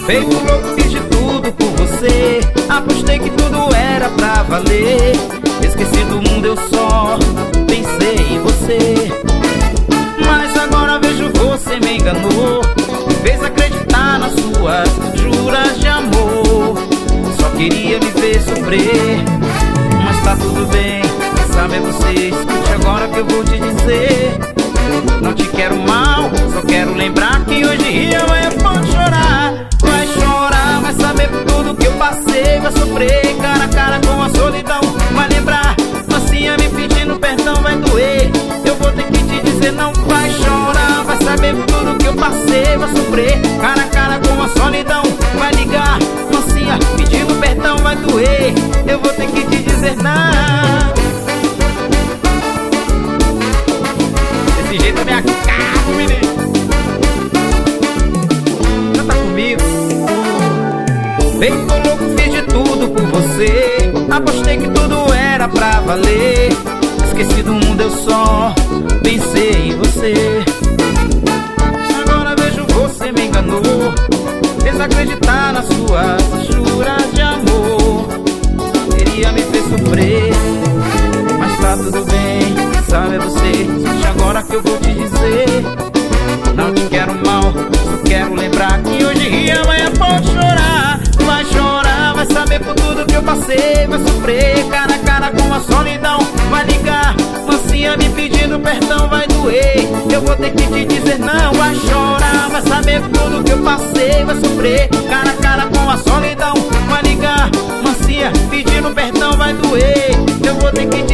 Feito louco, fiz de tudo por você. Apostei que tudo era pra valer. Esqueci do mundo, eu só pensei em você. Mas agora vejo você me enganou, me fez acreditar nas suas juras de amor. Só queria me ver sofrer, mas tá tudo bem. Sabe, você escute agora que eu vou te dizer. Não te quero mal, só quero lembrar que hoje ri, amanhã pode chorar. Vai chorar, vai saber por tudo que eu passei. Vai sofrer cara a cara com a solidão. Vai lembrar, mansinha me pedindo perdão, vai doer. Eu vou ter que te dizer não. Vai chorar, vai saber por tudo que eu passei. Vai sofrer cara a cara com a solidão. Vai ligar, mansinha pedindo perdão, vai doer. Eu vou ter que te dizer não. Desse jeito é minha cara, menino. Canta comigo. Feito louco, fiz de tudo por você. Apostei que tudo era pra valer. Esqueci do mundo, eu só pensei em você. Agora vejo você me enganou, fez acreditar nas suas juras de amor. Queria me ver sofrer, mas tá tudo bem. Sabe, você escute agora que eu vou te dizer. Não te quero mal, só quero lembrar que hoje ri, amanhã pode chorar. Vai chorar, vai saber por tudo que eu passei. Vai sofrer cara a cara com a solidão. Vai ligar, mansinha me pedindo perdão, vai doer. Eu vou ter que te dizer não. Vai chorar, vai saber por tudo que eu passei. Vai sofrer cara a cara com a solidão. Vai ligar, mansinha pedindo perdão, vai doer. Eu vou ter que